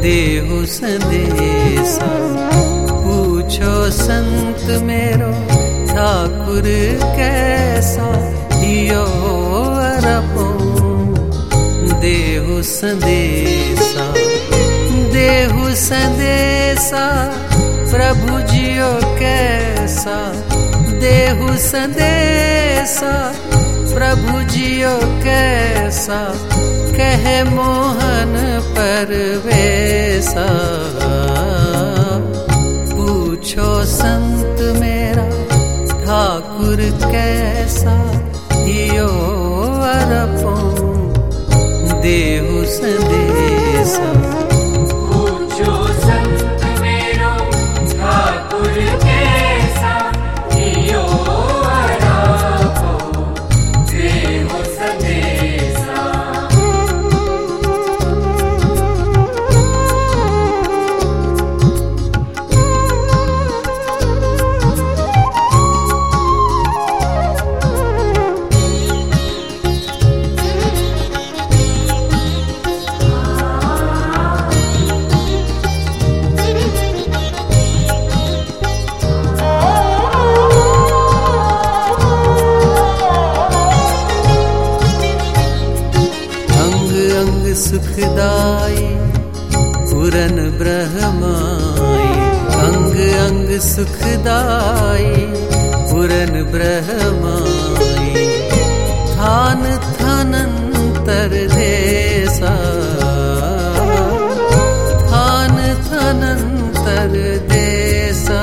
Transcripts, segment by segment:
देहु संदेशा। पूछो संत मेरो ठाकुर कैसा, यो अरपो देहु संदेशा। देहु संदेशा प्रभु जियो कैसा, देहु संदेशा प्रभु जियो कैसा, कहे मोहन परवेसा। पूछो संत मेरा ठाकुर कैसा, यो अरपो देहु संदेशा। पूछो संत मेरो ठाकुर कैसा, यो अरपो देहु संदेशा। सुखदाई पूरन ब्रह्माई, अंग अंग सुखदाई पूरन ब्रह्माई। थान थानंतर देसा, थान थानंतर देसा।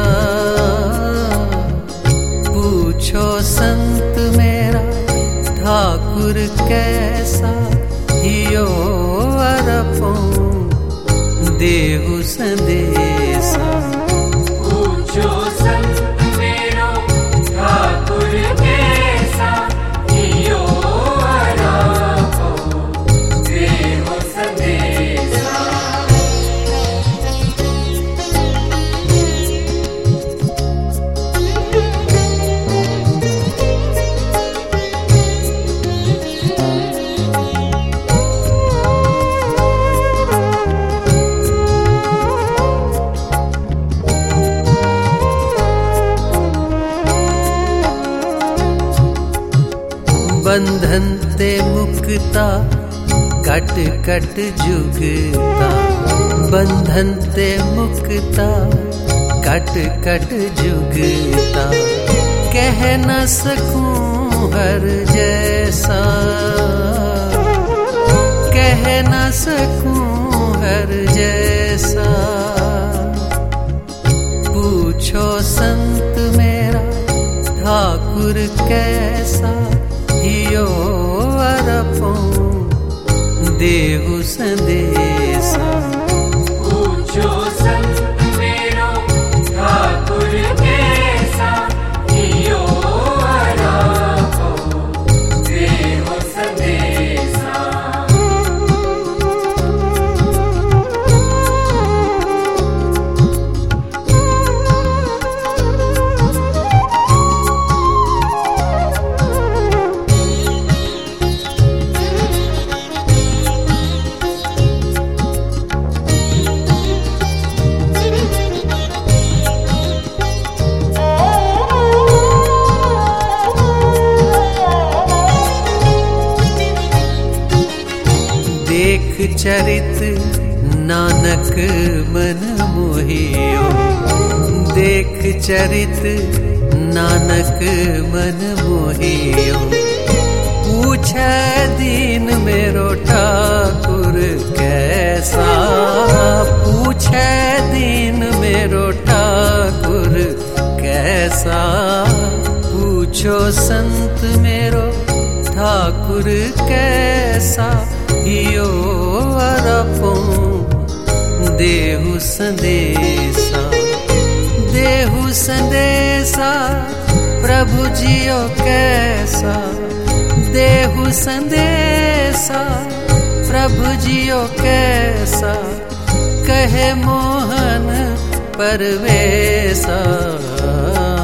पूछो संत मेरा ठाकुर कैसा, यो अरपो देहु संदेशा। पूछो संत मेरो ठाकुर कैसा, यो अरपो देहु संदेशा। बंधन ते मुक्ता कट कट जुगता, बंधन ते मुक्ता कट कट जुगता। कह न सकूं हर जैसा, कह न सकूं हर जैसा। पूछो संत मेरा ठाकुर कैसा, यो अरपो देहु संदेशा। पूछो संत मेरो ठाकुर कैसा, यो अरपो देहु संदेशा। देख चरित नानक मन मोहियो, देख चरित नानक मन मोहियो। पूछे दीन मेरो ठाकुर कैसा, पूछे दीन मेरो ठाकुर कैसा। पूछो संत मेरो ठाकुर कैसा, यो अरपो देहु संदेशा। देहु संदेशा प्रभु जियो कैसा, देहु संदेशा प्रभु जियो कैसा, कहे मोहन परवेसा।